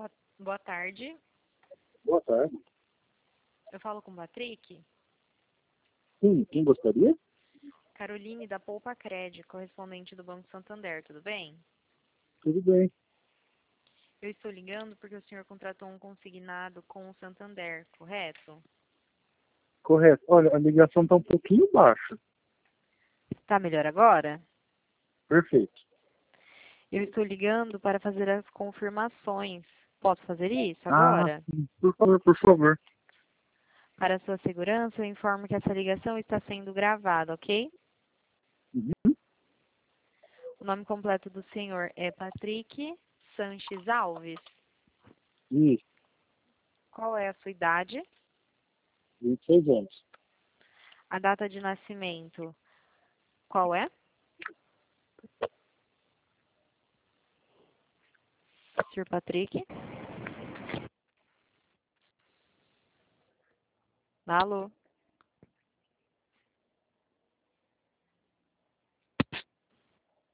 Boa tarde. Boa tarde. Eu falo com o Patrick. Sim, quem gostaria? Caroline da Poupa Cred, correspondente do Banco Santander, tudo bem? Tudo bem. Eu estou ligando porque o senhor contratou um consignado com o Santander, correto? Correto. Olha, a ligação está um pouquinho baixa. Está melhor agora? Perfeito. Eu estou ligando para fazer as confirmações. Posso fazer isso Ah, agora? sim. Por favor, por favor. Para a sua segurança, eu informo que essa ligação está sendo gravada, ok? Uhum. O nome completo do senhor é Patrick Sanches Alves. Isso, Qual é a sua idade? 26 anos. A data de nascimento, qual é? Sr. Patrick? Alô?